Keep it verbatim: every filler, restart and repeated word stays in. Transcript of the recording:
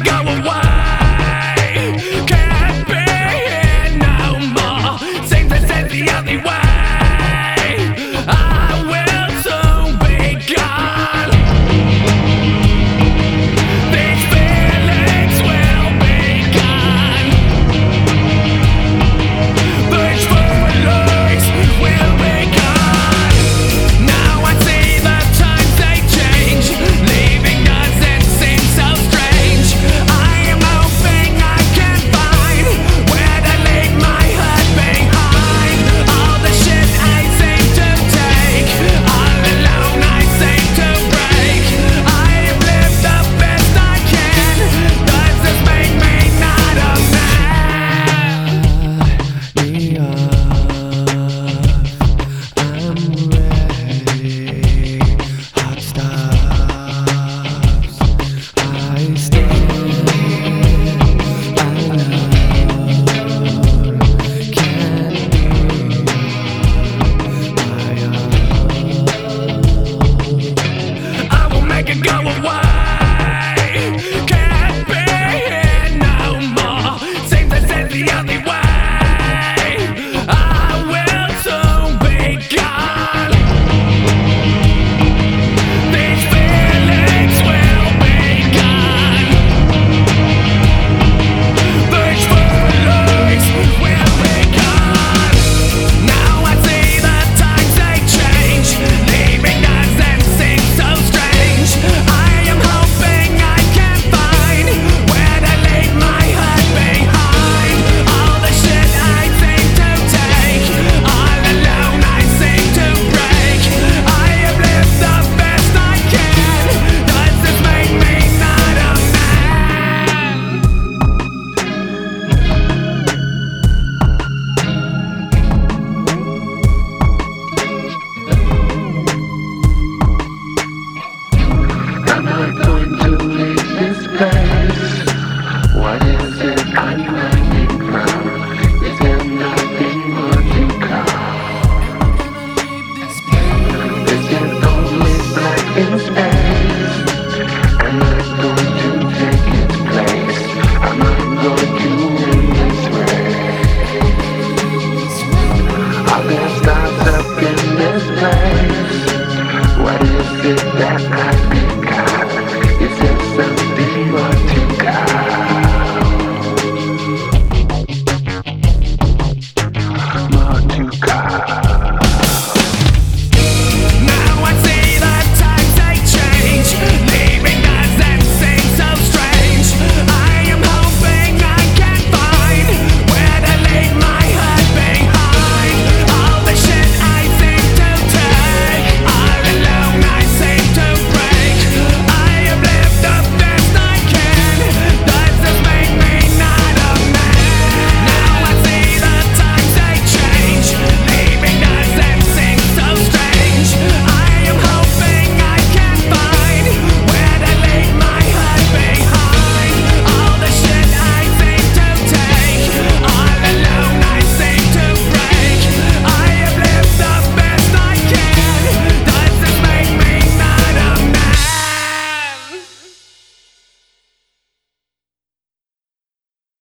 go away. Can't be here no more. Seems this is the only way. I will soon be gone. These feelings will be gone. These feelings will be gone. Now I see the times they change. Leaving doesn't seem so strange. I am hoping I can find where to leave my hurt behind. All the shit I seem to take, all alone I seem to break. I have lived the best I can. Does this make me not a man? Me I'm ready. Hot stars. I stand alone. Can't be my own. I will make it go away. Can't be here no more. Seems this is the only way. I will soon be gone. These feelings will be gone. These feelings will be gone. Now I see the times they change. Leaving doesn't seem so strange. I am hoping I can find where to leave my hurt behind. All the shit I seem to take, all alone I seem to break. I have lived the best I can. Does this make me not a man? I'm not going to leave this place. What is it I'm running from? Is there nothing more to come? Is it only black in space? I'm not going to take its place. I'm not going to win this race. Are there stars up in this place? What is it that I become? Is there something more